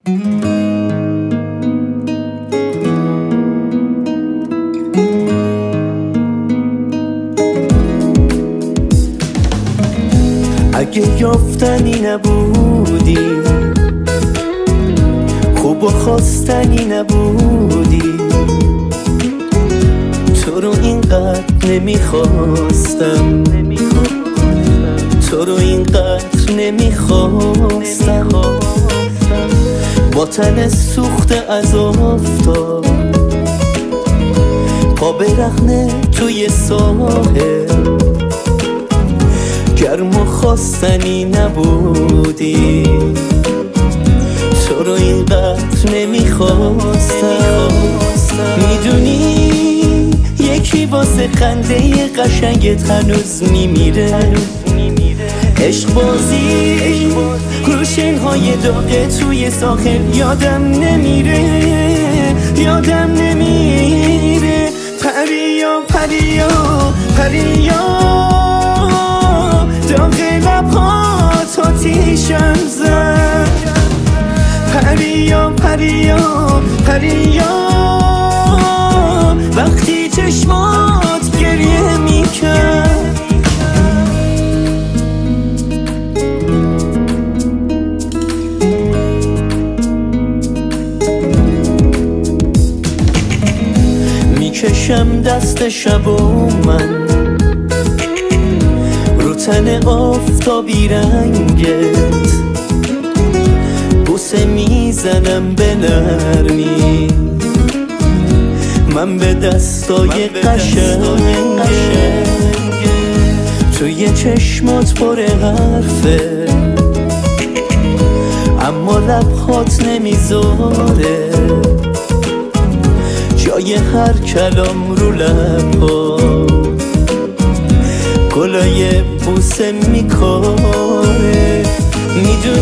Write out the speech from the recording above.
اگه یافتنی نبودی، خوب و خواستنی نبودی، تو رو اینقدر نمیخواستم، تو رو اینقدر نمیخواستم. با تن سوخته از آفتاب، پا برهنه توی ساحل، گرم و خواستنی نبودی، تو رو اینقدر نمیخواستم. میدونی یکی واسه خنده قشنگت هنوز میمیره، عشق بازی روشنهای داغ توی ساحل یادم نمیره، یادم نمیره. پریا پریا پریا، داغ لبهات آتیشم زد. پریا پریا پریا، وقتی چشمات گریه میکرد. میکشم دست شب و من رو تن آفتابی رنگت، بوسه میزنم به نرمی، من به دستای قشنگت. توی چشمات پر حرفه، اما لبهات نمیذاره جای هر کلام رو لبها، گلای بوسه میکاره.